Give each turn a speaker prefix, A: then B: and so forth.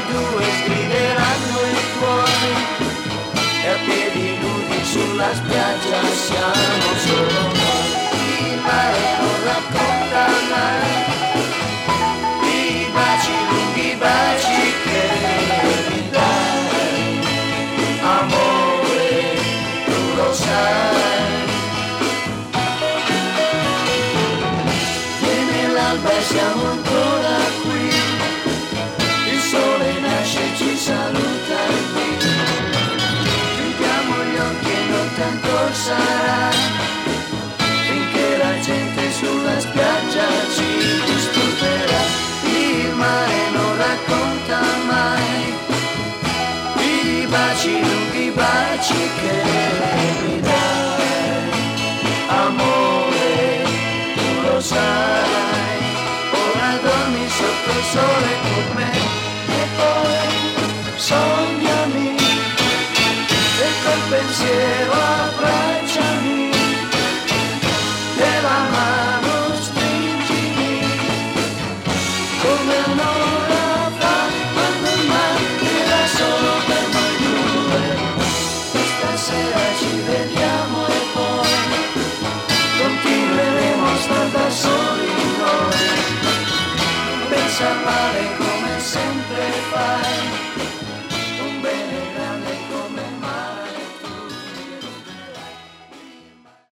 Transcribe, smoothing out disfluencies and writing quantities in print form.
A: due sgrideranno i tuoni e a piedi nudi sulla spiaggia siamo solo noi. Il mare non racconta mai i baci, lunghi baci che mi dai, amore, tu lo sai. Viene l'alba e siamo ancora qui, il sole nasce e ci saluta qui. Chiudiamo gli occhi e non tanto sarà, finché la gente sulla spiaggia ci disturberà. Il mare non racconta mai i baci, lunghi baci che mi dai, amore, tu lo sai. Ora dormi sotto il sole con me e poi sognami e col pensiero